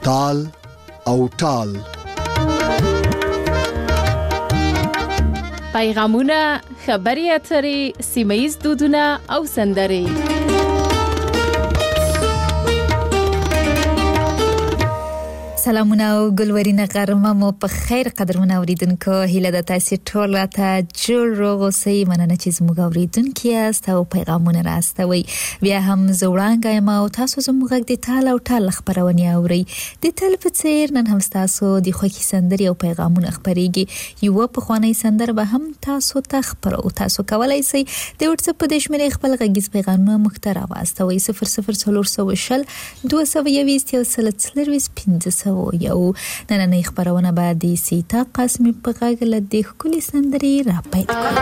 تال او ټال. پیغامونه، خبري اترې، سیمه‌ییز دودونه او سندرې. سلامونه او ګلورینه غرمه مو په خیر قدرمن اوریدونکو. هیله د تاسو ټول راته جوړ روغ اوسئ. مننه چې زموږ اوریدونکو یاست او پیغامونه راستوي. بیا هم زوړانګه یم او تاسو زموږ د ټال او ټال خبرونه اورئ. د ټل په څیر نن هم تاسو د خوښي سندري او پیغامونه خبريږي. یو په خواني سندر به هم تاسو ته خبرو. تاسو کولای شئ د واتس اپ د شمیرې خپل غږیز پیغامونه مختار واستوي 00420 220 یو نننۍ خبرونه به د سیتا قاسمی په غږ له د ښکلي سندرې را پیل کړو.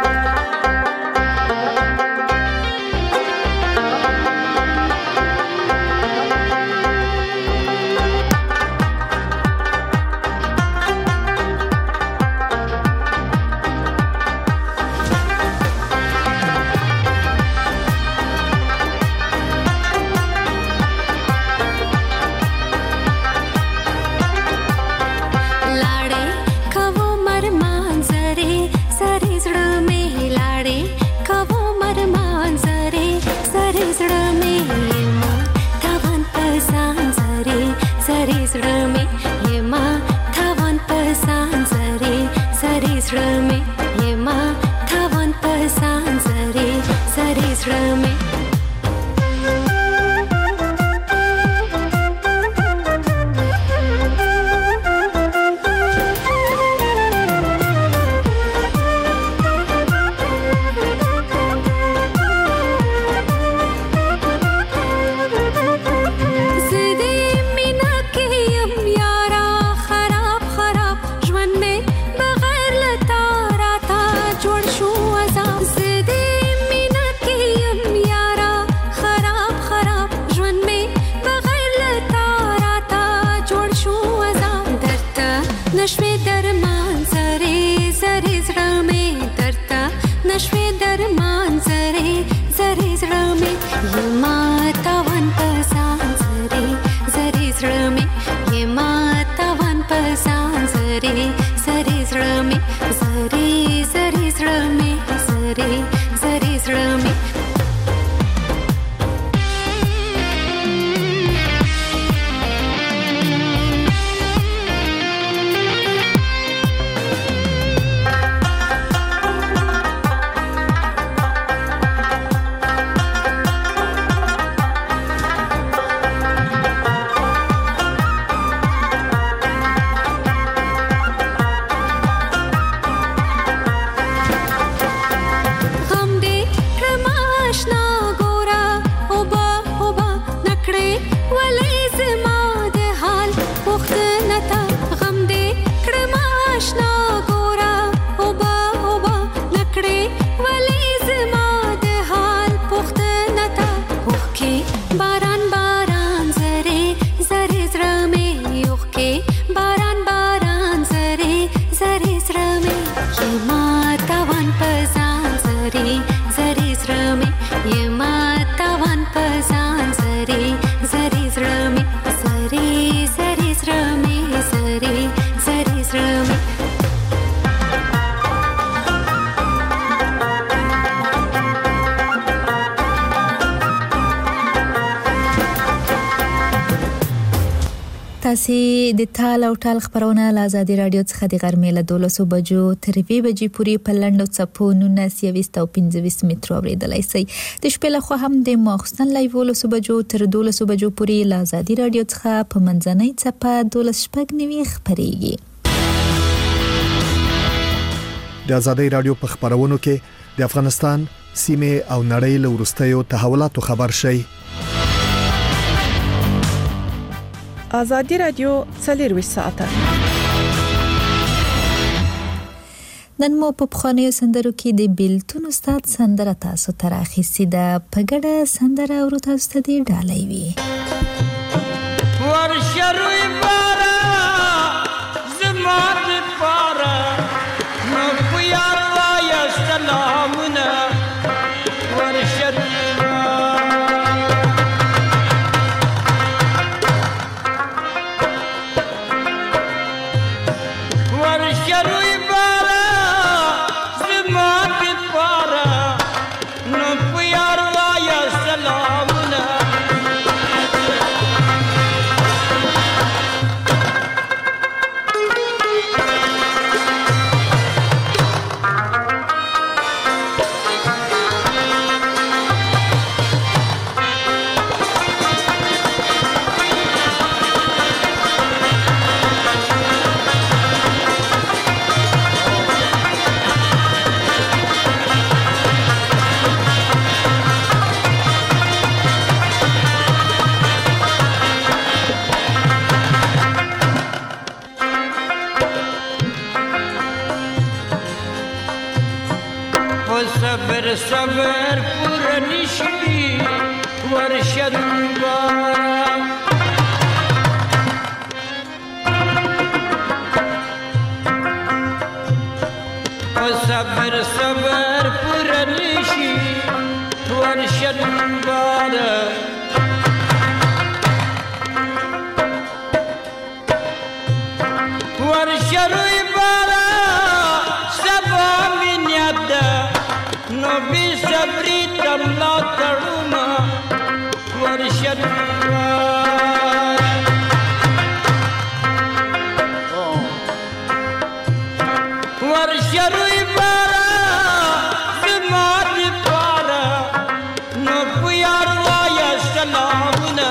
تاسو د ټال او ټال خبرونه له آزادي رادیو څخه د غرمې له 12 بجو تر 2 بجې پورې په لنډو څپو 19 او 25 مترو اوریدلای شئ. د شپې له خوا هم د ماخستن لایو له 12 بجو تر 12 بجو پورې له آزادي رادیو څخه په منځنۍ څپه 12 خبريږي. د آزادي رادیو په خبرونو کې د افغانستان سیمه او نړۍ له ورستیو تحولاتو خبر شئ. آزادی رادیو 24 ساعته. نن مو په خانه سندرو کې د بیلتون استاد سندره تاسو ته راخیستې ده. په ګډه سندره ورو تاسو ته دی ډالۍ وي. ورشروي بارا زمات بارا نو پیا یا سلامنا ورشروي صبر پورا نشي ورشد بارا صبر پورا نشي ورشد بارا ورشد بارا سبا من يد نبي صبري تملا تروما ورشد ورشد بارا زماد بارا نبيار يا سلامنا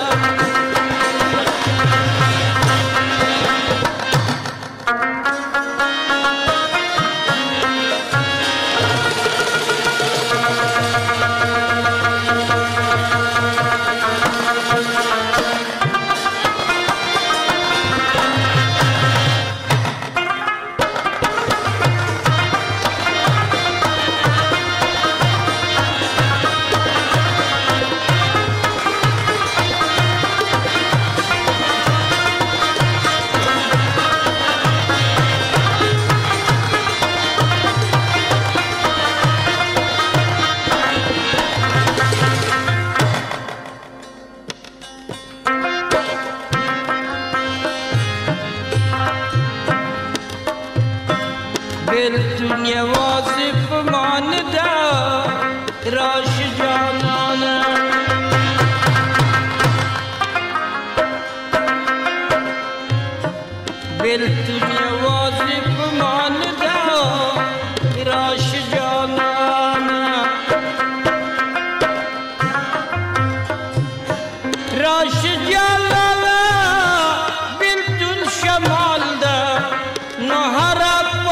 بالدنيا واصف ماندا راش جانانا بالدنيا واصف ماندا راش جانانا راش جانانا بالدن شمال دا نهر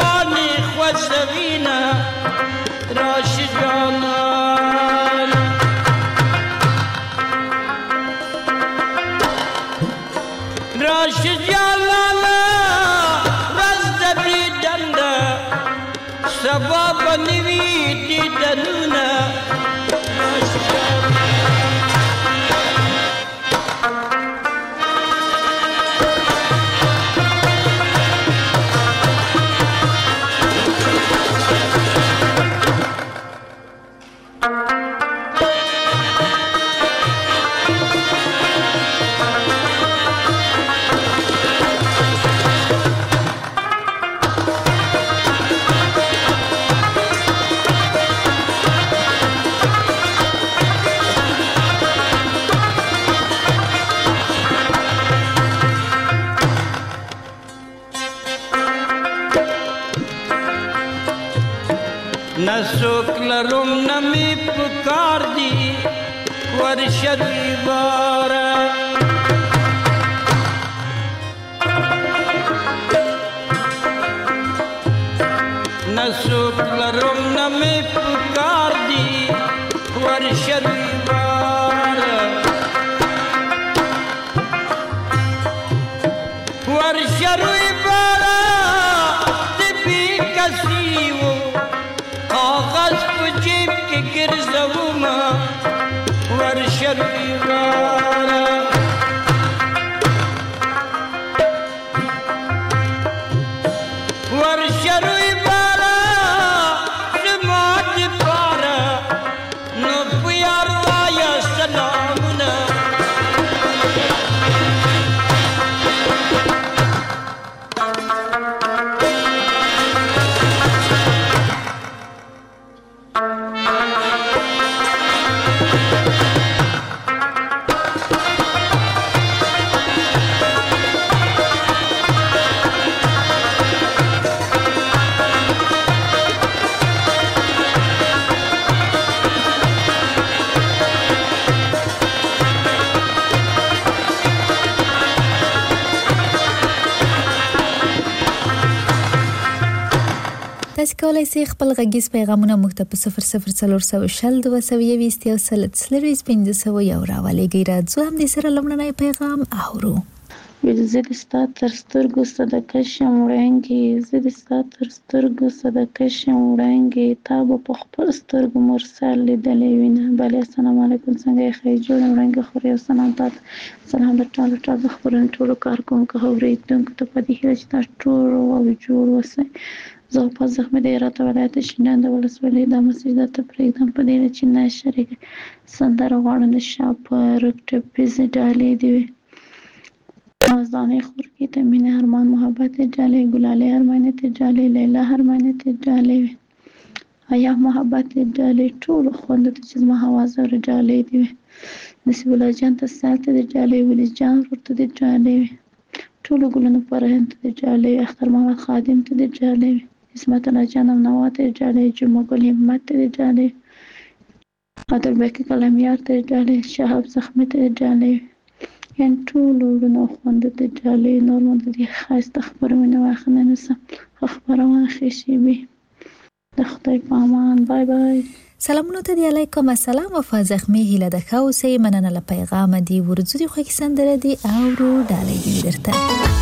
سوينا راش جانان راش جانان رزدي دندا سبب نويتي دنونا راش جانان نسوک لرم نمی پکار دی ورشد بارا نسوک لرم نمی پکار دی ورشد بارا ورشد بارا تبی کسیو کاغذ په جیب کې ګرځوما ورشد بارا ورشد بارا زماد بارا نو پیار یا سلامنا تاسو کولای شئ خپل غږیز پیغامونه موږ ته په 00420 راولېږئ. راځو هم دې سره لومړنی پیغام اورو. زه د ستا تر سترګو صدقه شم وړانګې، زه د ستا تر سترګو صدقه شم وړانګې، تا به په خپل سترګو مرسل لیدلې وینه. بله السلام علیکم، څنګه یې ښه جوړ وړانګې خورې او سلام تاته. سلام د ټولو د خپرونې ټولو کارکوونکو اورېدونکو ته په دې هیله چې تاسو ټول او جوړ اوسئ. زه په زخمي د هرات ولایت شینډنډ د ولسوالۍ دا مسیج درته پرېږدم په دې چې نه شریک سندره غواړم د شا په رک ټپیزې ډالۍ دې وي. مازدانه خورکی ته مینه ارمان محبت جالي ګلاله ارمانه ته جالي لیلا ارمانه ته جالي ایا محبت جالي ټول خوند ته چې ما حواس ور جالي دي. نسب الله جان ته سالته جالي ولي جان ورته جالي ټول ګلونو پر هند ته جالي اختر محمد خادم ته جالي اسمت الله جانم نواته جالي جمعه ګل همت ته جالي عادل بکی کلمیار ته جالي شهاب زخمی ته جالي یان ټول ورونو خوند ته جالي نور مونږ دي خاصه خبرونه واخنه نسم خبرونه خشي به د خدای په امان. بای بای. سلامونه ته دی علیکم السلام وفا زخمی هیله د خوسې مننه له پیغام دی ورزوري خو کې سندره دی او رو ډالې دی درته.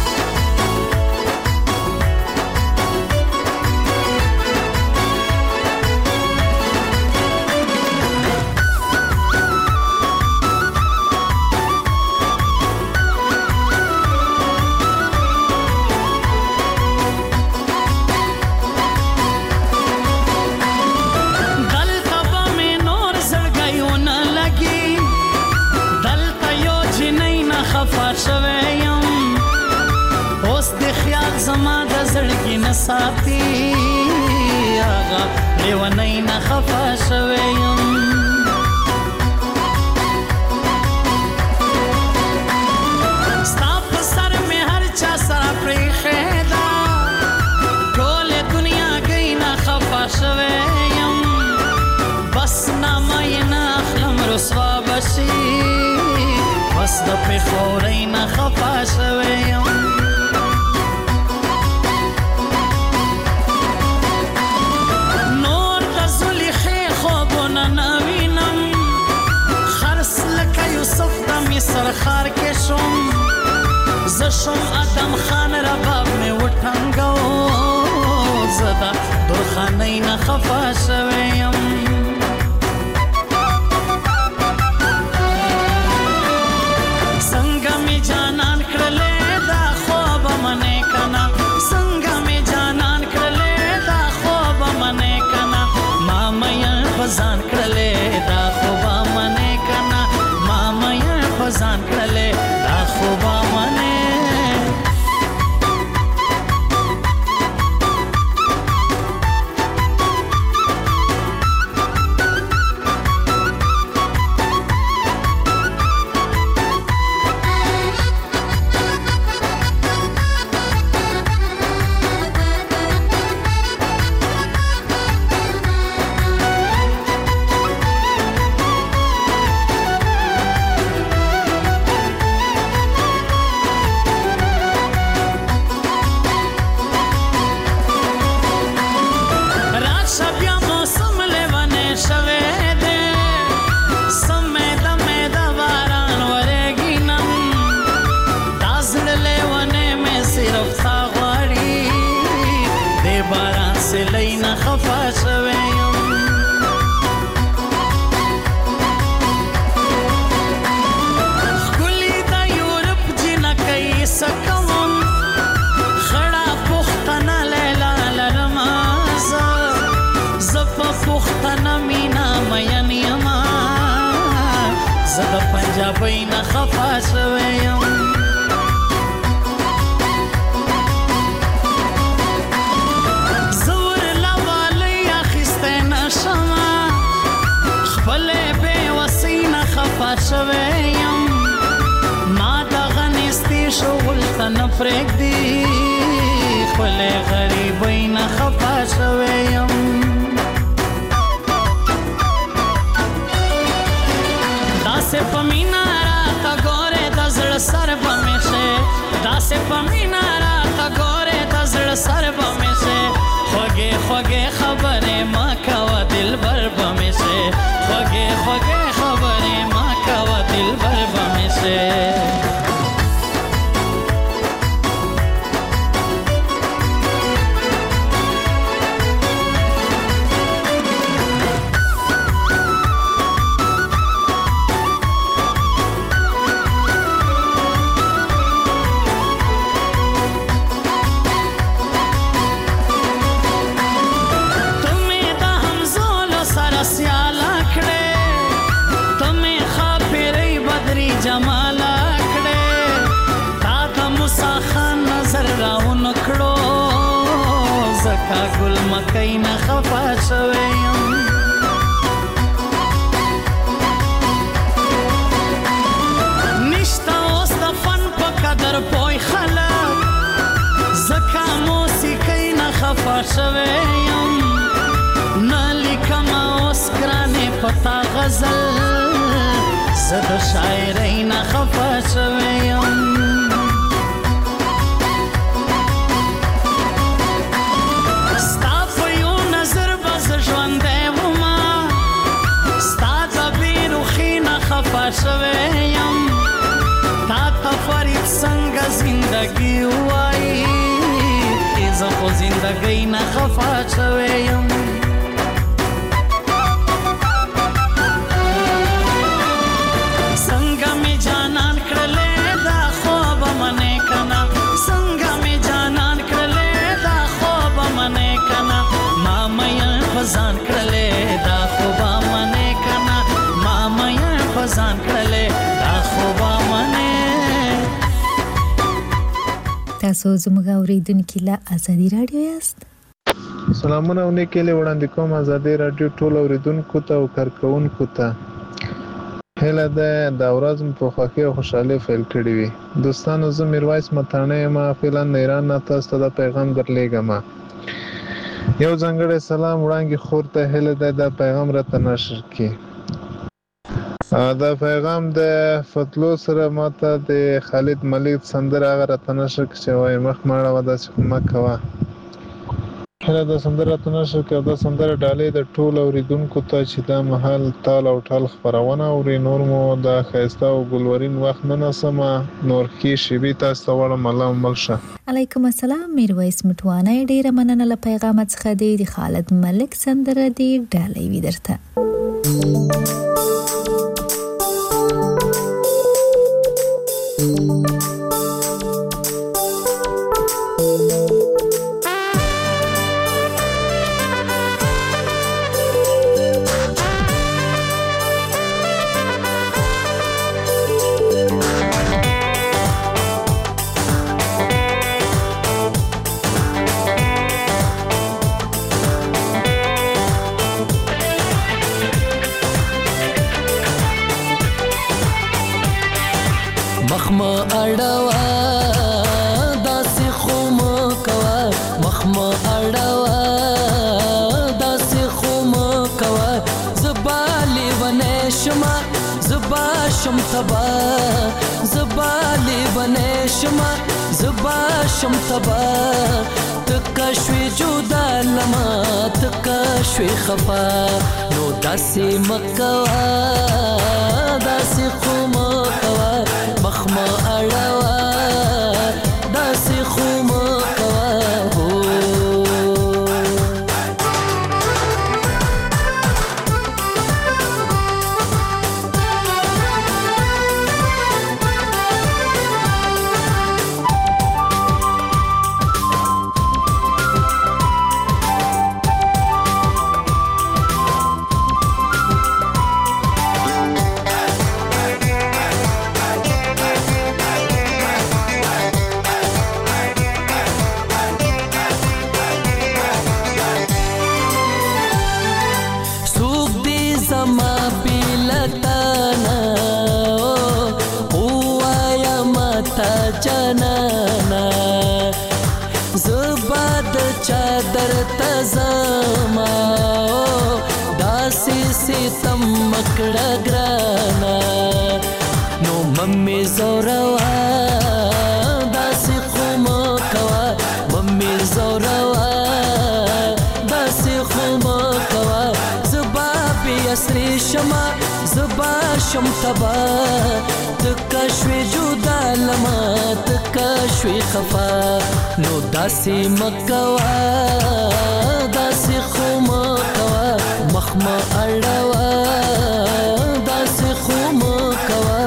ساتي آغا لیونی نه خفا شویم ستا په سر می هر چا سره پریخې ده ټول دنیا گئی نه خفا شویم بس نامه یې نه اخلم رسوا بشي بس د پېښورۍ نه خفا شویم سرخار کې شوم زشم ادم خان رباب می وټنګو زدا درخانې نه خفا شویم څنګه می جانان کړلې دا خوب منې کنا څنګه می جانان کړلې دا خوب منې کنا ما مې بزان کړلې دا خوب منې کنا ما مې ځان کړلې دا خوبه منې پنجابی نه خفا شویم زور لوالی اخیسته نشم خپل بے وسی نه خفا شویم ما دغه نستی شغل ته نه پرېږدي خپل غریبی نه خفا شویم داسې په مینا راته ګورې د زړه سر به مې شي داسې په مینا راته ګورې د زړه سر به مې شي خوږې خوږې خبرې ما کوه دلبر به مې شي خوږې خوږې خبرې ما کوه دلبر به مې شي ستا ګل مکۍ نه خفه شوی یم نشته اوس د فن په قدر پوی خلک ځکه موسیقۍ نه خفه شوی یم نه لیکم اوس ګرانې په تا غزل زه د شاعرۍ نه خفه شوی یم شوی یم تا ته فرید څنګه زندګي وایي زه خو زندګۍ نه خفه شوی یم څنګه مې جانان کړلې دا خوب منې کنه څنګه مې جانان کړلې دا خوب منې کنه ما مې خزان کړلې دا خوب منې کنه ما مې خزان کړلې دا خوب منې تاسو زموږ اوریدونکو له ازادي رادیو یاست سلامونه او نیکله وړاندې کوم ازادي رادیو ټول اوریدونکو ته او کارکونکو ته هله د ورځ په خوښي او خوشحالي فعال کړی وي دوستانو زه میرویس متانه ما فعلا ایران نه تاسو ته پیغام درلېږم یو ځانګړی سلام وړاندې خور ته هله د پیغام راته نشر کی دا پیغام د فتلو سره ماته د خالد ملک سندره هغه راته نشر کی وای مخ ماړه ودا چې مکوا هله د سندره راته نشر کی دا سندره ډالې د ټول اوریدونکو ته چې دا محل تال او ټال خبرونه او نور مو د خيستا او ګلورین وخت نه نسمه نور کې شبي تاسو وړم الله ملشه علیکم السلام میرویس مټوانه ډیره مننه له پیغام څخه دی خالد ملک سندره دی ډالې وی درته مخما اړوا داسې خوم کوا مخما اړوا داسې خوم کوا زبالي ونشما زبا شم تبا زبالي ونشما زبا شم تبا تکشوي جدا لما تکشوي خفا نو داسې مکوا داسې خوم کوا مخما اړوا داسې خوم کوا جانانا زباد چادر تزما داسې ستم مکړه ګرانا نو ممي زوروا داسې خوم کوا ممي زوروا داسې خوم کوا زبا بي اسري شما زبا شم تبا تکشوي جدا لما تکشوي خفا نو داسې مکوا داسې خوم کوا مخما اړوا داسې خوم کوا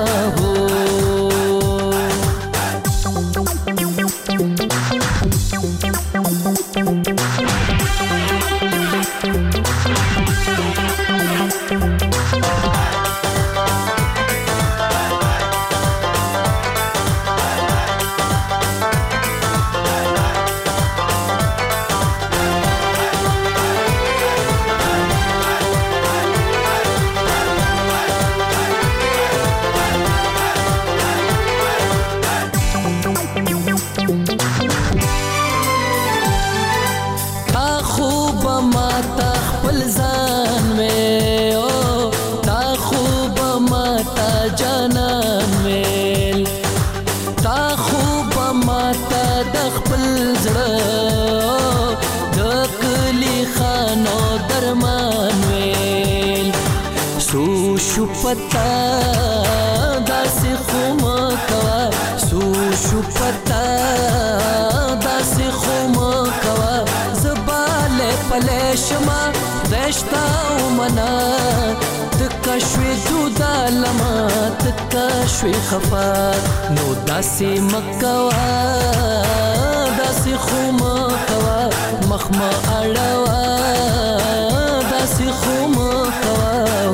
پتا داسې خو مه کوه سو شو پتا داسې خو مه کوه زه بالی پلی شمه خدایشته ومنه تکه شوې جدا لمه تکه شوې خفه نو داسې مه کوه داسې خو مه کوه مخ مه اړوه داسې خو مه کوه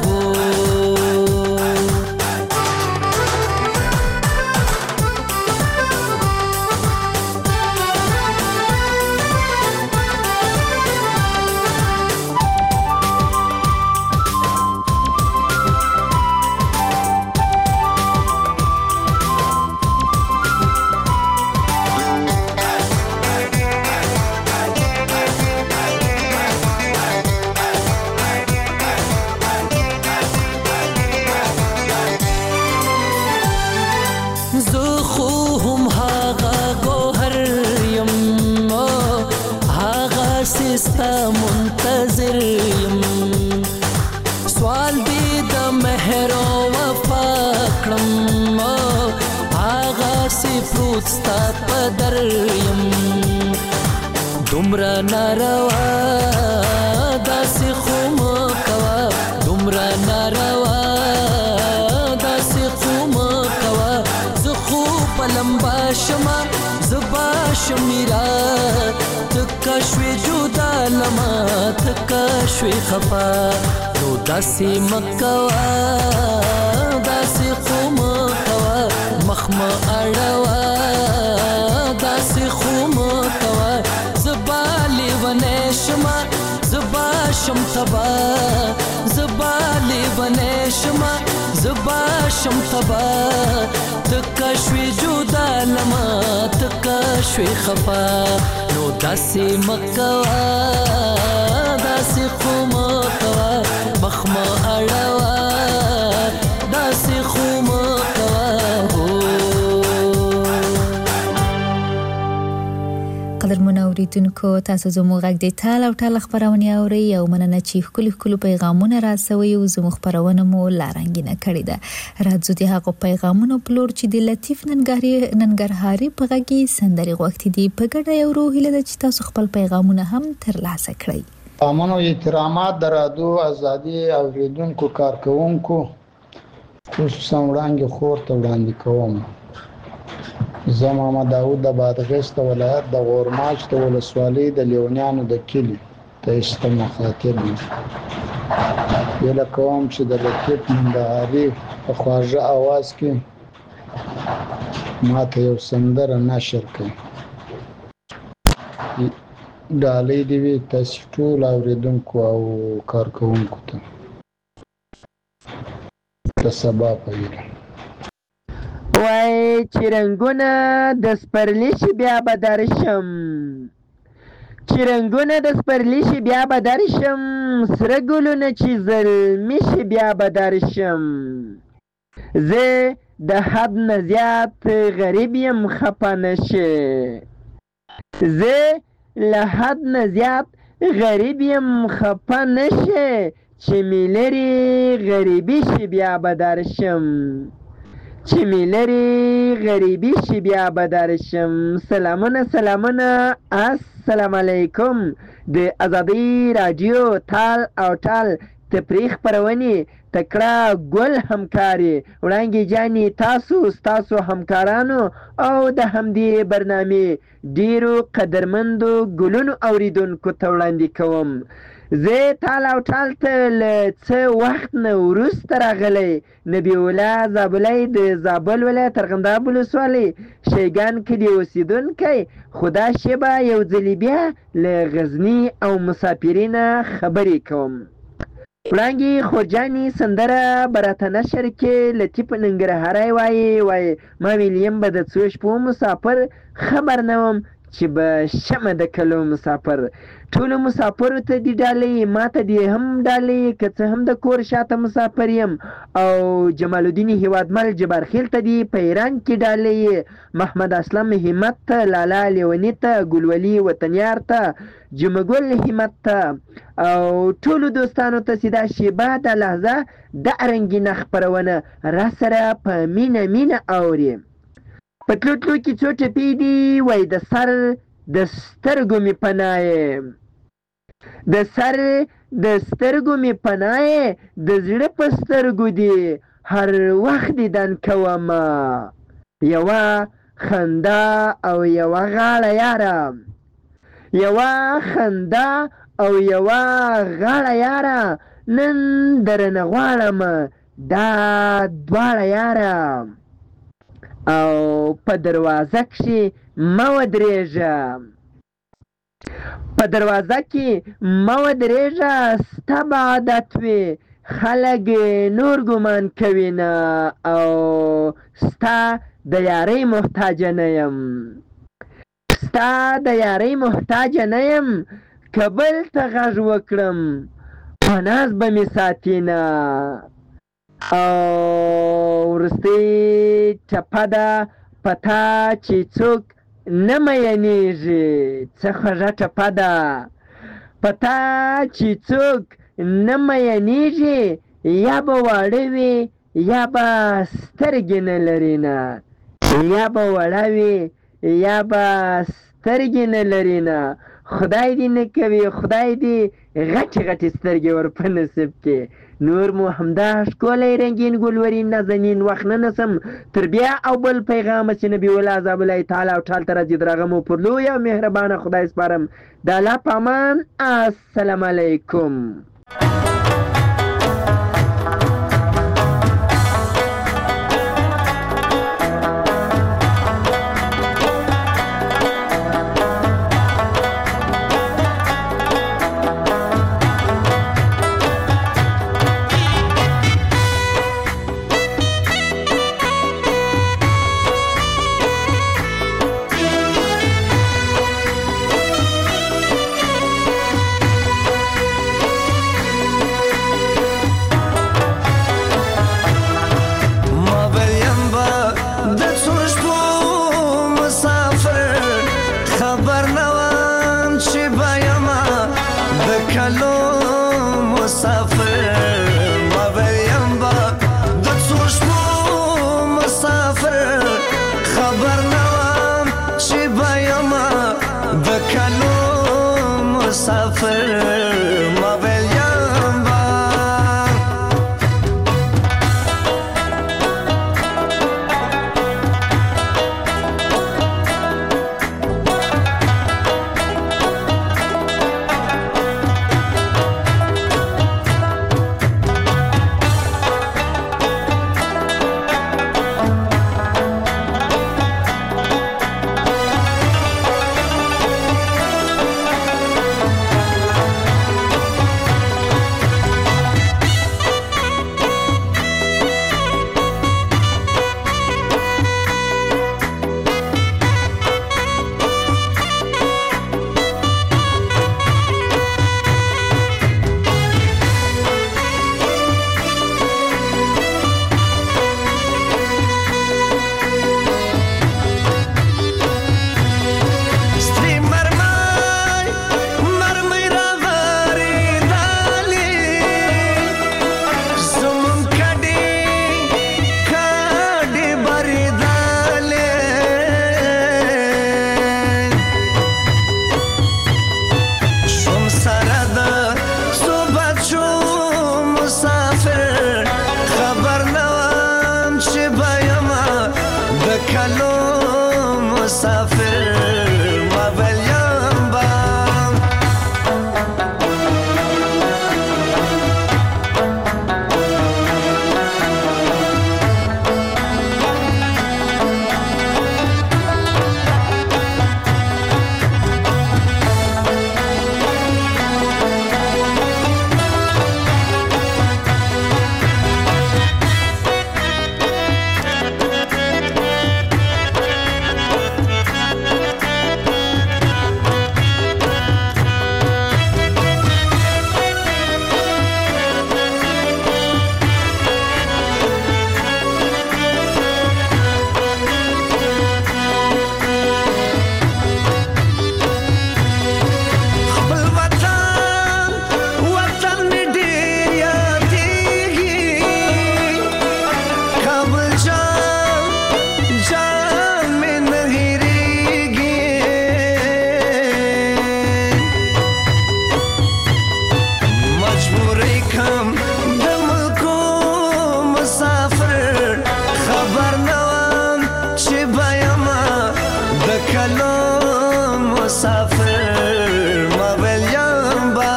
ستا منتظر یم سوال دی د مهر او وفا کړم هغه سی پروت ستا په در یم دومره ناروا داسې خو مه کوه دومره ناروا داسې خو مه کوه زه خو په لمبا شمه زه به شمیره تکه شوې جدا لمه تکه شوې خفه نو داسې مه کوه داسې خو مه کوه مخ مه اړوه داسې خو مه کوه زه به لیونی شمه زه به شم تبه زه به لیونی شمه زه به شم تبه تکه شوې جدا لمه تکه شوې خفه نو داسې مه کوه داسې خو مه کوه مخ مه اړوه داسې خو مه کوه قدرمنو اوریدونکو تاسو زموږ غږ د ټال او ټال خبرونه اوري او مننه چې خپل پیغامونه راسوي او زموږ خبرونه مو لارنګینه کړې ده راځو د هغه پیغامونو پلور چې د لطیف ننګرهاري په غږی سندري غوښتي دي په ګډه یو روحیله د چې تاسو خپل پیغامونه هم ترلاسه کړئ امنو احترامات درادو ازادي اوریدونکو کارکونکو خصوصا وړاندې خور ته وړاندې کوم زه محمد داود د بادغیس ولایت د غورماچ د ولسوالۍ د لیونیانو د کلي ته استه مخاطب یم ویله کوم چې د لطیف ننګرهاري په خواږه اواز کې ماته یو سندره نشر کړي ډالۍ دې وي تاسو ټول اوریدونکو او کارکونکو ته د سبا په ویله وای چې رنګونه د سپرلی شي بیا به درشم چې رنګونه د سپرلی شي بیا به درشم سره ګلونه چې زلمي شي بیا به درشم زه د حد نه زیات غریب یم خفه نشي زه له حد نه زیات غریب یم خفه نشي چې مې لرې غریبي شي بیا به درشم چې مې لرې غریبي شي بیا به درشم سلامونه السلام علیکم د ازادي رادیو ټال او ټال تفریح خپرونې تکړه ګل همکاري وړانګې جانې تاسو همکارانو او د همدې برنامې ډیرو قدرمندو ګلونو اوریدونکو ته وړاندې کوم زه ټال او ټال ته له څه وخت نه وروسته راغلی نبی الله زابلی د زابل ولایت ارغنداب ولسوالۍ شیګان کلي اوسېدونکی خو دا شیبه یو ځلې بیا له غزني او مسافرینه خبرې کوم وړانګې خورجانې سندره به راته نشر کې لطیف ننګرهاری وایي ما ویلیم به د څو شپو مسافر خبر نه وم چې به شمه د کلو مسافر. ټولو مسافرو ته دې ډالۍ، ما ته دې هم ډالۍ، که څه هم د کور شاته مسافر یم. او جمال الدین هیوادمل جبارخیل ته دې په ایران کې ډالۍ، محمد اسلم همت ته، لالا لیونی ته، ګلولي وطنیار ته، جمګل همت ته او ټولو دوستانو ته چې دا شیبه د لحظه د رنګینه خپرونه را سره په مینه مینه اوري. په تلو تلو کې څو ټپې دي، وای د سر د سترګو مې پناه یې، د سر د سترګو مې پناه یې، د زړه په سترګو دي هر وخت دیدن کومه، یوه خندا او یوه غاړه یاره، یوه خندا او یوه غاړه یاره، نن درنه غواړم دا دواړه یاره. او په دروازه کښې مه ودرېږه، په دروازه کې مه ودرېږه، ستا به عادت وي خلک نور ګمان کوي نه، او ستا د یارۍ محتاجه نه یم، ستا د یارۍ محتاجه نه یم، که بل ته غږ وکړم په ناز به مې ساتي نه. او وروستۍ ټپه ده په تا چې څوک نه میینېږي، څه خوږه ټپه ده په تا چې څوک نه میینېږي، یا به واړه وي یا به سترګې نه لري نه، یا به وړه وي یا به سترګې نه لري نه. خدای دې نه کوي، خدای دې غټې غټې سترګې ور په نصیب کې. نور مو همدا ښکلی رنګین ګلورین نازنین وخت نه نسم تر بیا او بل پیغامه چې نبي الله عذاب الله تعالی او ټال ته راځي درغه مو پر لوی او مهربانه خدای سپارم. د الله په امان. السلام علیکم. مسافر ما ویلیم با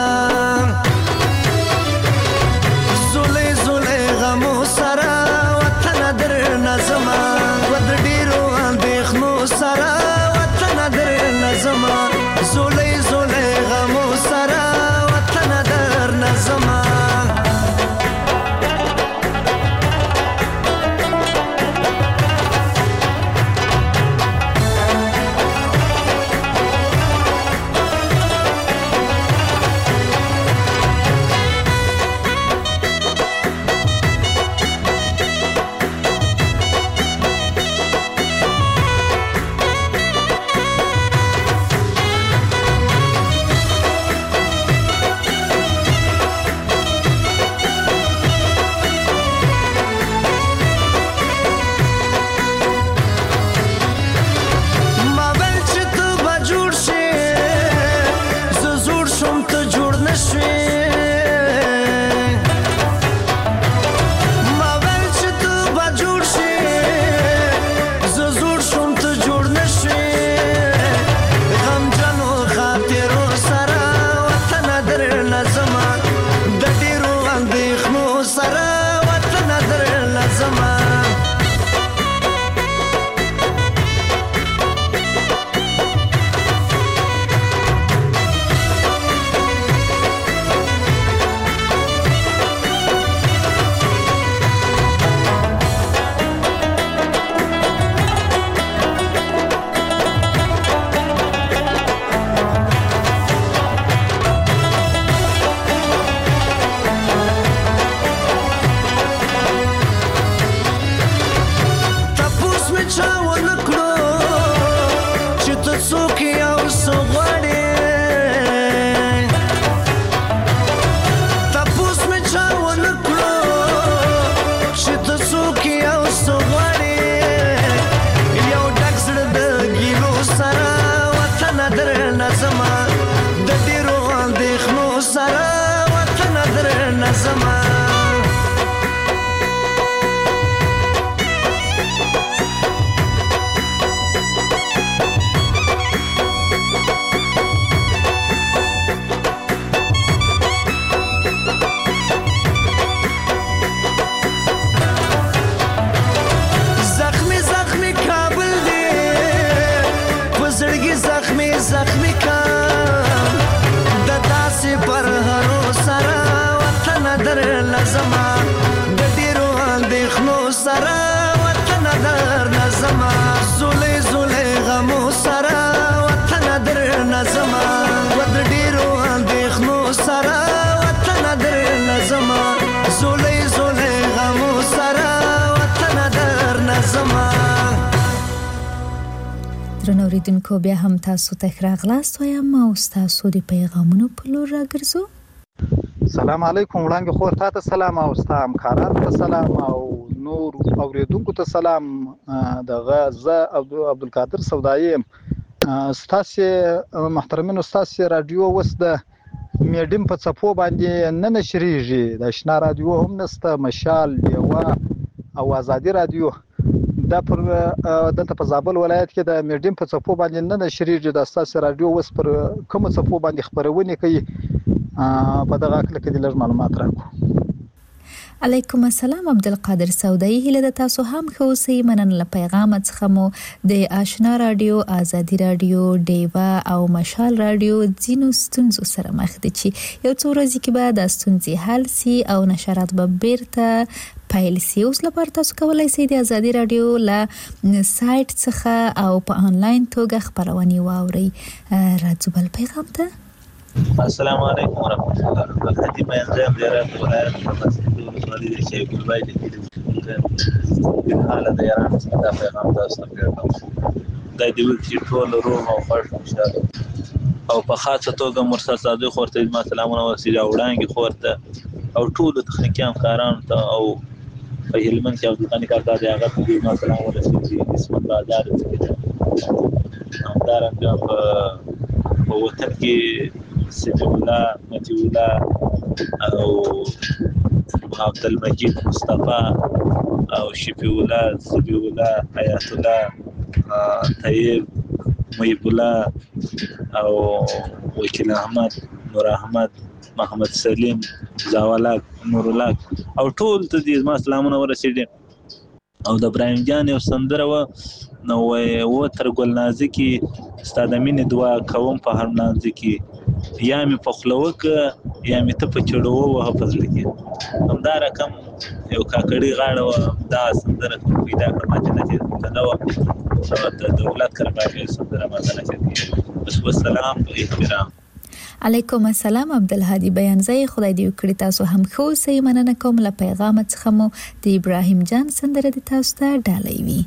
زولی زولی غمو سرا وطن در نظما و در دیرو اندیخنو سرا وطن در نظما زولی زولی غمو سرا وطن در نظما اوریدونکو بیا هم تاسو ته راغلاست وایم او تاسو د پیغامونو په لور راګرځو. سلام علیکم وړاندې خور ته سلام او ستا همکارانو ته سلام او نور اوریدونکو ته سلام. دغه زه عبدالقادر سودایي ستاسو محترمینو ستاسو رادیو اوس د میډیم په څپو باندې نه نشریږي. د شنا رادیو هم نسته، مشال لیوا او ازادي رادیو دا پر دلته په زابل ولایت کې د میډیم په څپو باندې نه نشریږي. د ستاسو رادیو اوس پر کوم څپو باندې خبرونه کوي؟ په دغه اړه کې لږ معلومات راکړو. علیکم السلام عبدالقادر سودایي، هیله د تاسو هم ښه اوسئ. مننه له پیغام څخه مو د آشنا رادیو، ازادي رادیو، ډیوا او مشال رادیو ځینو ستونزو سره مخ دي چې یو څو ورځې کې به د ستونزې حل سي او نشرات به بیرته پیل سي. اوس لپاره تاسو کولای شئ د ازادي رادیو له سایت څخه او په آنلاین توګه خبرونه واورئ. راځو بل پیغام ته. السلام علیکم ورحمۃ اللہ وبرکاتہ. میں انجام زیارت ولایت ولسوالی د شیخ ګلبای د کلی حاله د ایران څخه پیغام تاسو ته ورکوم. د دې چې ټول روح او خوښ خوشاله او په خاصه توګه مرسل صادق خورته ما سلامونه ورسېږي او وړاندې خورته او ټول تخنیکي همکارانو ته او په هلمند کې عبدالغني کاکا دی هغه ته ما سلام ورسېږي. اسمت بازار څخه همدارنګه په وطن کې سیدی الله، متی الله او عبدالمجید مصطفی او شفیع الله، زبیع الله، حیات الله، طیب محب الله او وکیل احمد، نور احمد، محمد سلیم، زاولاک، نور الله او ټول ته دې ما سلامونه ورسېږي. او د ابراهیم جان یو سندره و نو و تر ګل نازکي ستا د مینې دعا کوم په هر نازکي کې، یا مې په خوله وکړه یا مې ته په چړو ووهه په زړه کې. همدا رقم یو کاکړي غاړه وه، دا سندره پیدا کړم چې نه وه د دولت کرباغي سندره ما ته نشد کېږي. بس والسلام په احترام. علیکم السلام عبدالهادي بیانزای، خدای دې وکړي تاسو هم ښه اوسئ. مننه کوم له پیغام څخه مو د ابراهیم جان سندره د تاسو ته ډالۍ وي.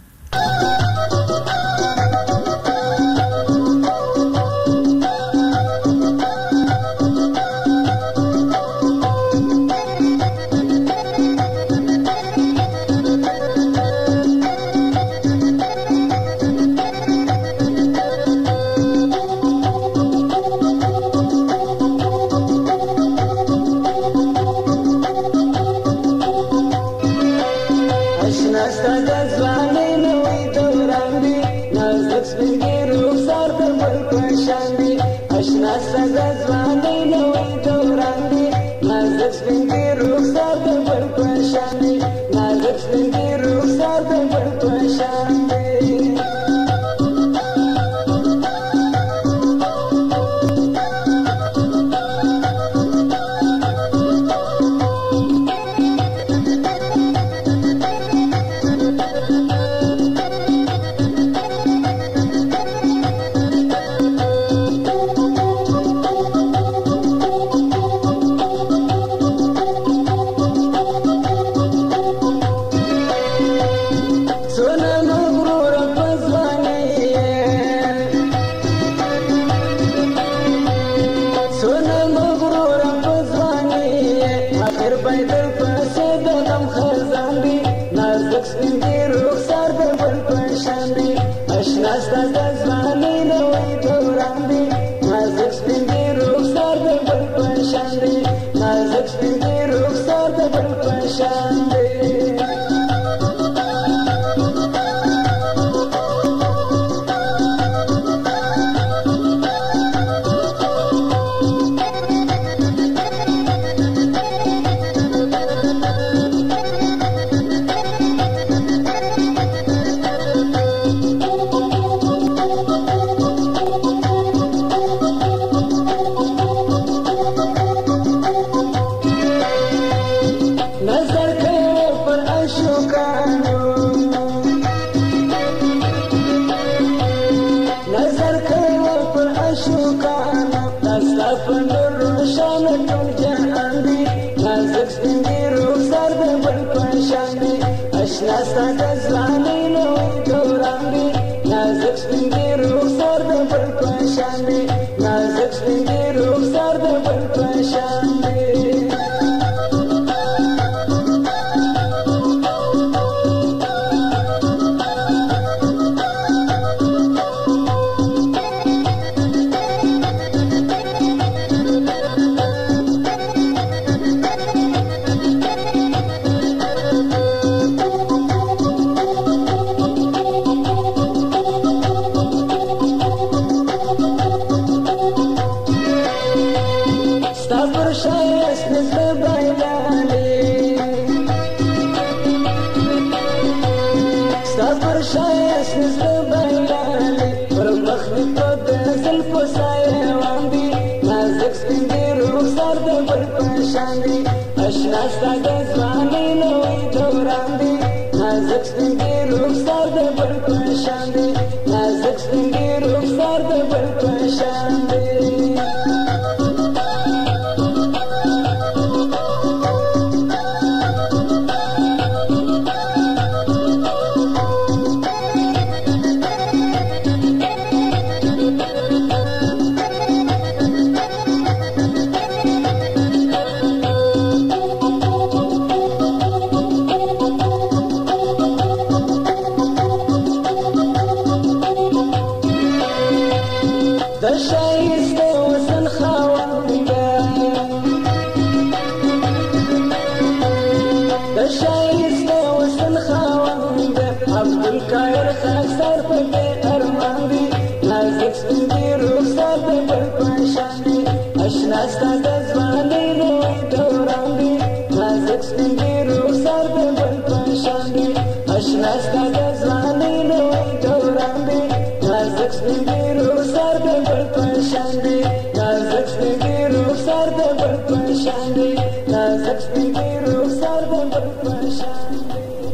نازک سپین رخسار د بل پشان دی اشنا ستا د ځوانۍ نوی دوران دی نازک سپین رخسار د بل پشان دی اشنا ستا د ځوانۍ نوی دوران دی نازک سپین رخسار د بل پشان دی نازک سپین رخسار د بل پشان دی نازک سپین رخسار د بل پشان دی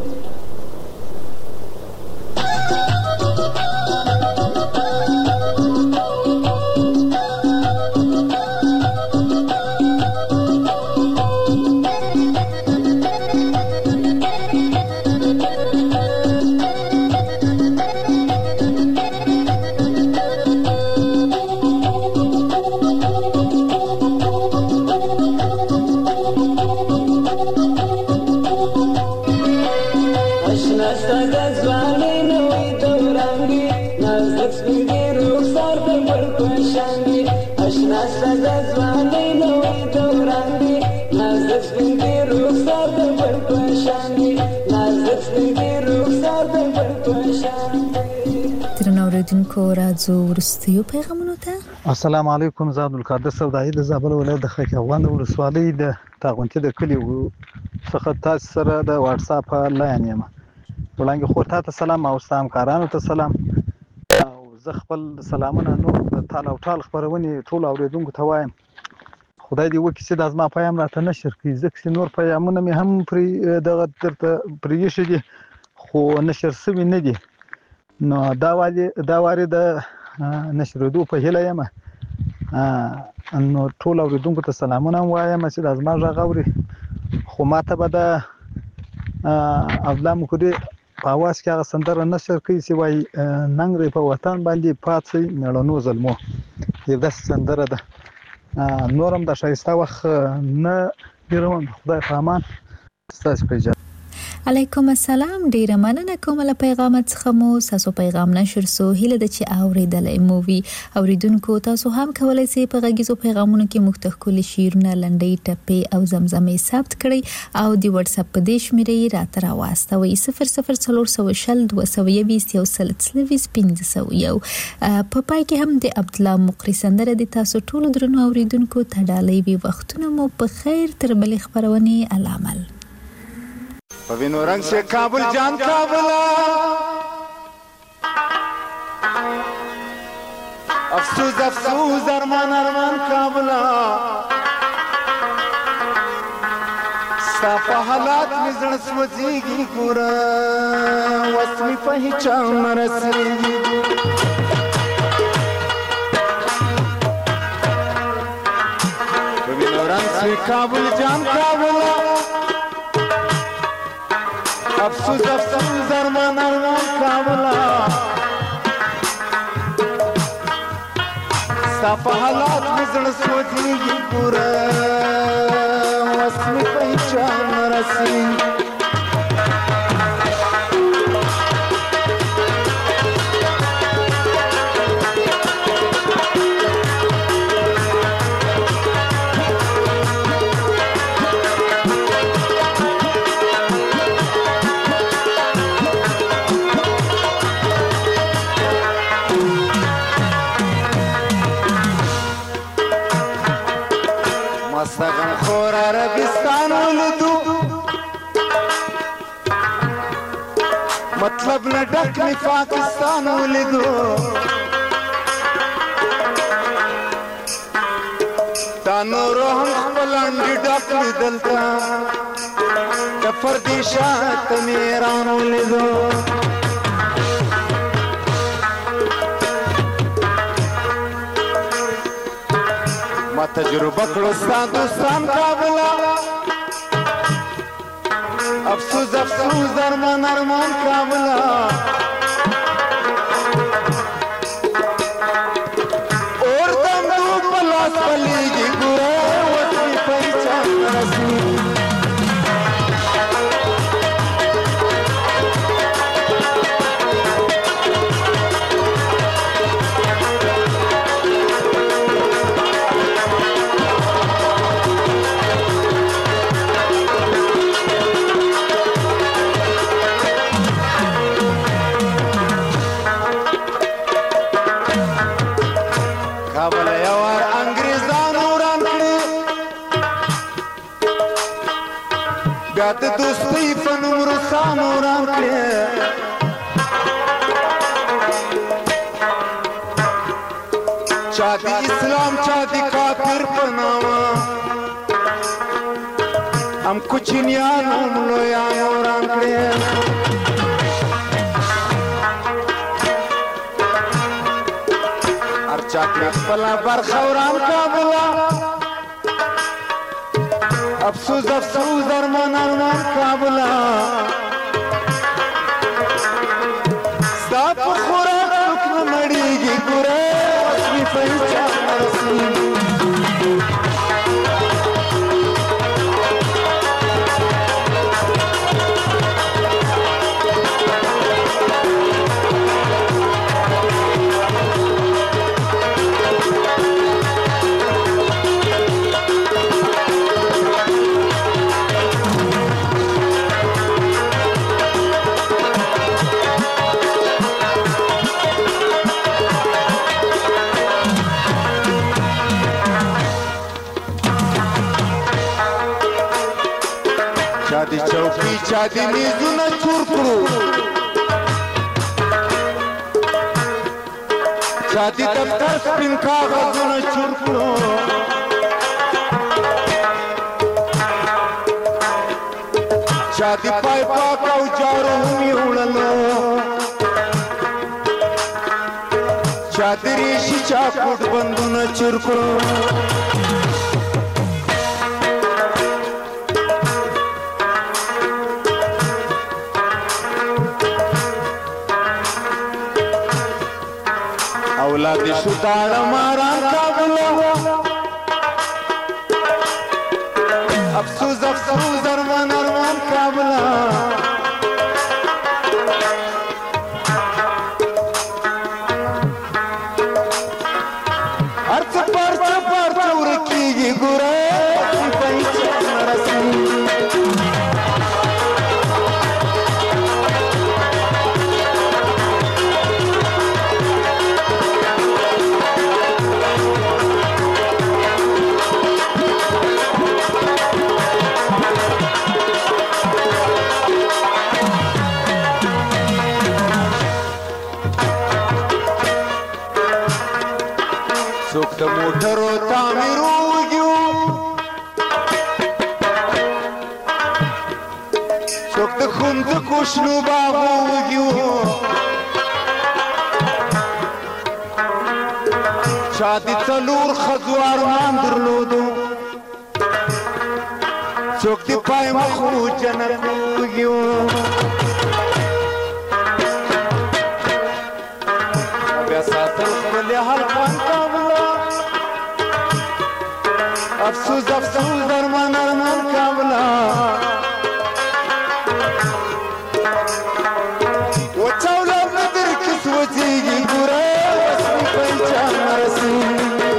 درنوریدونکو راځو وروستیو پیغامونو ته. السلام علیکم، زه عبدالقادر سودایي د زابل ولایت د خاکیوان ولسوالۍ د تاغونتي د کلي څخه تاسو سره د واتس اپ لاین یم. وړاندې خو تاسو سلام او سلام کارانو ته سلام او زه خپل سلامونه نو د تال او ټال خبرونه ټول اوریدونکو ته وایم. خدای دې وکړي چې د ازما پیغام راته نشر کړي ځکه چې نور پیغامونه مې هم پرې دغه درته پرېښي دي خو نشر شوي نه دي. نو دا واري د نشرېدو په هیله یم. نو ټول اوریدونکو ته سلامونه وایم چې د ازما غږ اوري خو ماته به د افلام کوډي په اواز کې هغه سندره نشر کوي چې وایي ننګ په وطن باندې پاتې مېړنو ظلمو. یو داسې سندره ده. نورم د شایسته وخت نه بیرون خدای په امان ستاسو په اجازه. علیکم السلام، ډیره مننه کوم له پیغام څخه مو تاسو پیغام نشر سو هله د چې اوریدلې مووي اوریدونکو تاسو هم کولای شئ په غږیزو پیغامونو کې مختلف شیرونه لنډۍ ټپې او زمزمې ثبت کړئ او د واتس اپ په دې شمیرې راته راوستوي 004022211501 په پای کې هم د عبد الله مقری سندره د تاسو ټول درنو اوریدونکو ته ډالۍ وي. وختونه مو په خیر تر بلې خبرونه علامل پوینو رنگ سے کابل جان کابلا افسوس افسوس ارمان ارمان کابلا صافا حالات میں زړه سوځيږي ګوره وسمي پہچان رسېږي پوینو رنگ سے کابل جان کابلا افسوس افسوس ارمان ارمان کابلا صافا حالات میں زړه سوځيږي ګوره وسمي پہچان رسېږي مستغم خور عربستان ولدو مطلب نه ډک می پاکستان ولدو دا نور هم خپل انډي ډک می دلتا د پردیشات میران ولدو ما تجربه کړو ستا دوستان کابلا افسوس افسوس ارمان ارمان کابلا اور دم دو پلاس پلیږي ګوره وسمي پہچان رسېږي چا د اسلام چا د کافر په نامه هم کوچنیانو هم لویانو وران کړي هر چا کړي خپله برخه وران کابله افسوس افسوس ارمان ارمان کابله ستا په خوراک څوک نه مړېږي ګوره وسمې په هېچا نه رسېږي چا د چوکۍ چا د میزونه چور کړو چا د دفتر سپین کاغذونه چور کړو چا د پای پاک او جارو هم یې وړلو چا د ریشي چا کوټ بندونه چور کړو اولاد شو داړه ماران کابله افسوس افسوس ارمان ارمان کابله هر څه پرچه پرچه ورکېږي ګوره په هېچا نه رسېږي څوک د موټرو تعمیر وږي څوک د ښوونځکو شنو باغو وږي چا د څلور ښځو ارمان درلودو څوک د پای مخو جنت وږي بیا ساتل خپل حلقان کابله افسوس افسوس ارمان ارمان کابله وچا اولاد نه در کې سوځېږي ګوره وسمې په هېچا نه رسېږي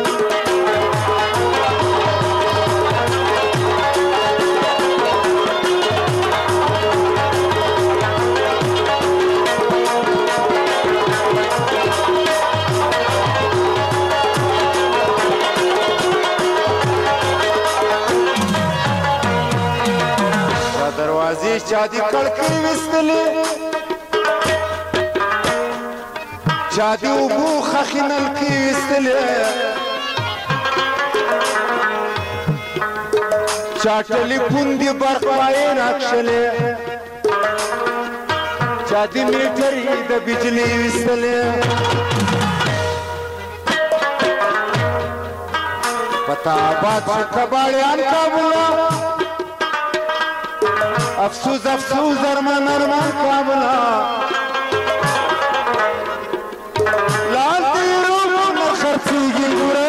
دروازې چا د کړکۍ ویستلې چا د اوبو خښې نلکې ویستلې چا ټلیفون د برق پایې راکښلې چا د میټرې د بجلي ویستلې پتا آباد شو کباړیان کابله افسوس افسوس ارمان ارمان کابله لال تیرو نه خرڅېږي ګوره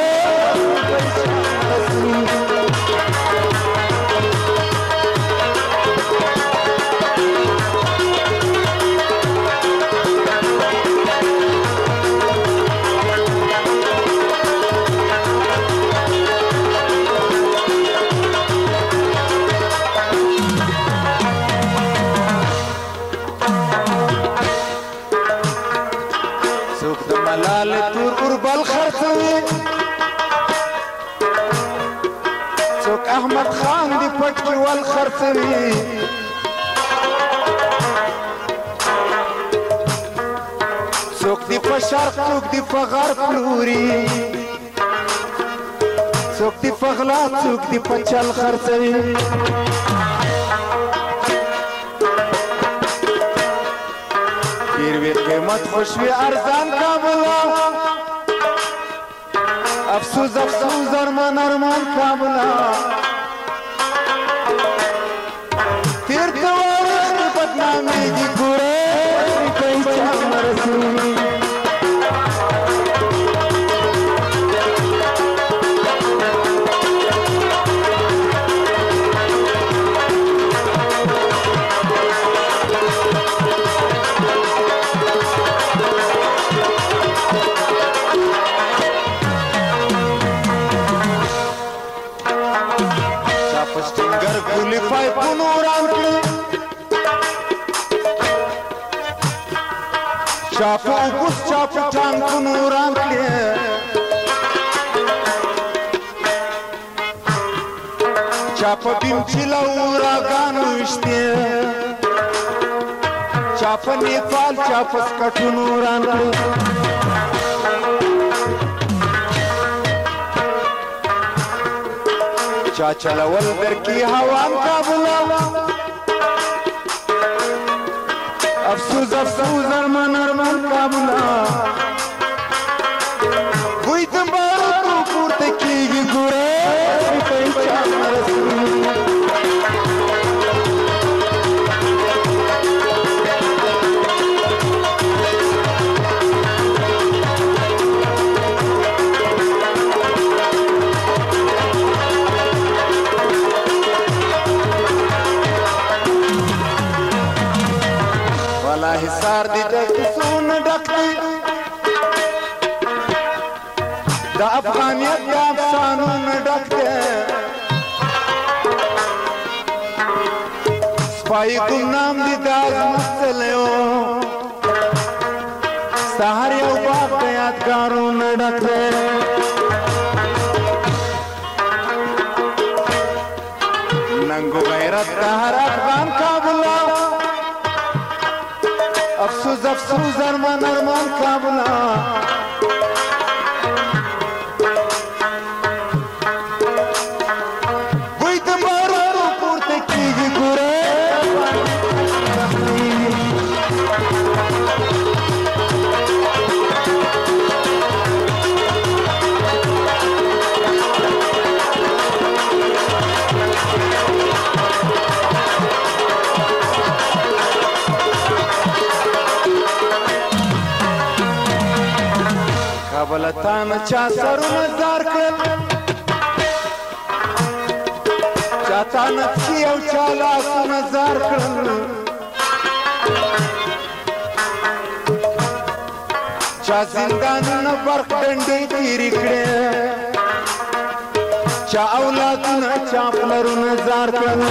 ملال تور اوربل خرڅوي څوک احمد خان دی پټ کې ول خرڅوي څوک دی په شرق څوک دی په غرب لوري څوک دی پغلا څوک دی پچل خرڅوي پیروي قیمت خوشوي ارزان کابلا افسوس افسوس ارمان ارمان کابلا تیر توار بدنامی دی ګوره کوي چا مرسي پایپونو وران کړي چاپو اوبس چاپو ټانکونو وران کړي چاپو بیم چیلا وراګانو وشتي چاپو نیپال چاپو سکټونو وران کړي چا چلول درکی هوان کابلا افسوس افسوس ارمان ارمان کابلا وی دمبارو پورته کیږي ګوره کوي چا مرسي حصار دی د کسون ډک دی د افغانیت د افسانون ډک دی سپای ګمنام دی د عظمت لیو سهار یو باغ د یادګارون ډک دی ننګو غیرت د هر افغان کابلا افسوس افسوس ارمان ارمان کابلا وی دمبارو پورته کیږي ګوره کابلتان چا سرونه زار کړل چا تانت کی او چا لاسونه زار کړل چا زندانونه برق ډنډې تیرې کړې چا اولادونه چا پلرونه زار کړل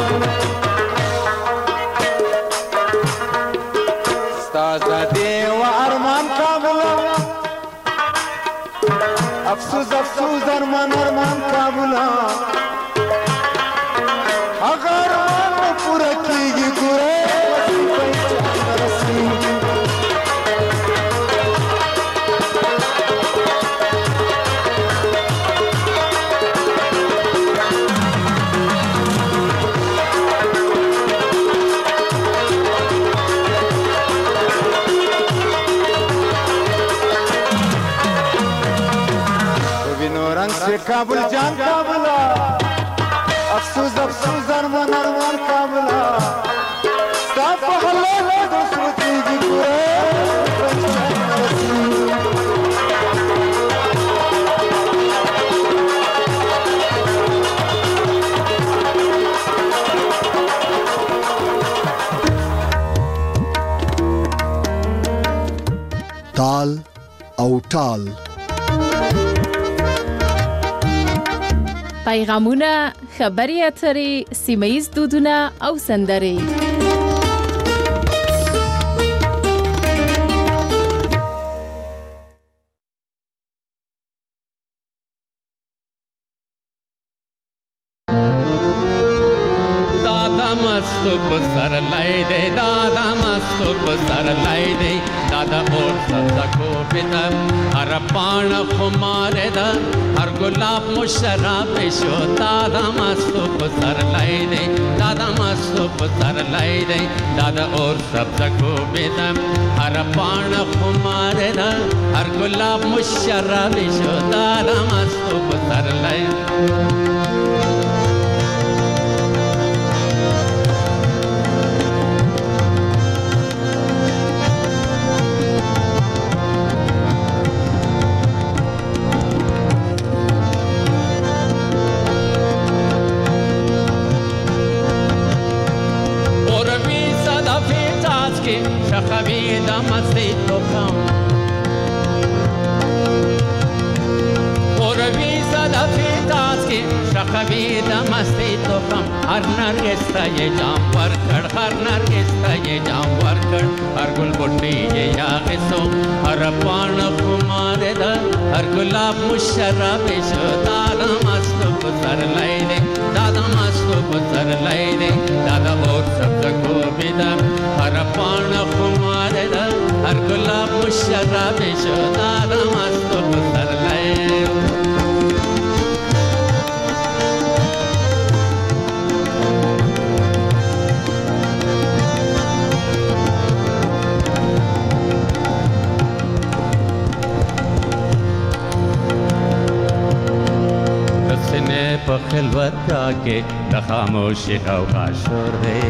ستا زادې و ارمان کابلا افسوس افسوس ارمان ارمان کابلا اگر ارمان پورا کیږي ګوره کابل جان کابلا افسوس افسوس ارمان ارمان کابلا ستا په حلاله د سوچېږي ګوره تال او ټال پیغامونه، خبري اترې، سیمه‌ییز دودونه او سندرې. दादा मस्त पसर लाई दे, दादा मस्त पसर लाई दे, दादा और सब्जा को बिदम हर पान खुमारे दा हर गुलाब मुशराब शो दादा मस्तु पुतर लाई दे दादा मस्तु पुतर लाई दे दादा और सब्जा को बिदम हर पान खुमारे दा हर गुलाब मुशराब शो दादा मस्तु पुतर लाई शखवीदा मस्ती तो कम और भी सदा फितास की शखवीदा मस्ती तो कम हर नरगिस्ता ये जाम पर खड़ हर नरगिस्ता ये जाम पर खड़ हर गुल बुट्टी ये यागिसो हर पान कुमारे दा हर गुलाब मुशर्रफ शो दादा मस्त पुतर लाई दे दादा मस्त पुतर लाई दे दादा और सब को बिदा हर पान कुमारे दा हर गुलाब मुशर्रफ शो दादा मस्त पुतर लाई खिलवत के खामोशी का शोर है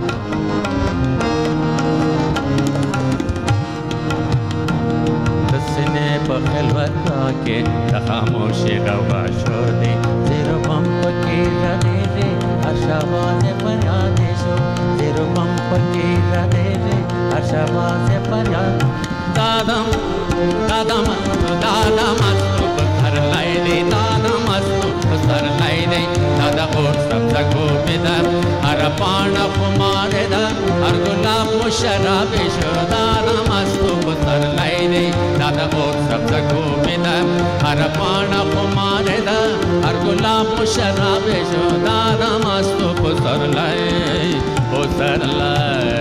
दसने पर खिलवत के खामोशी का शोर है तेरो पंप के रने रे आशावाद पर आदेशो तेरो पंप के रने रे आशावाद पर दादम दादम दादम घर लाई दे दादम सर लाई दे दादा और सब को बिदर हर पान कुमारे दा हर गुलाब मुशर्रफ शो दादा मस्तु सर लाई दे दादा और सब को बिदर हर पान कुमारे दा हर गुलाब मुशर्रफ शो दादा मस्तु सर लाई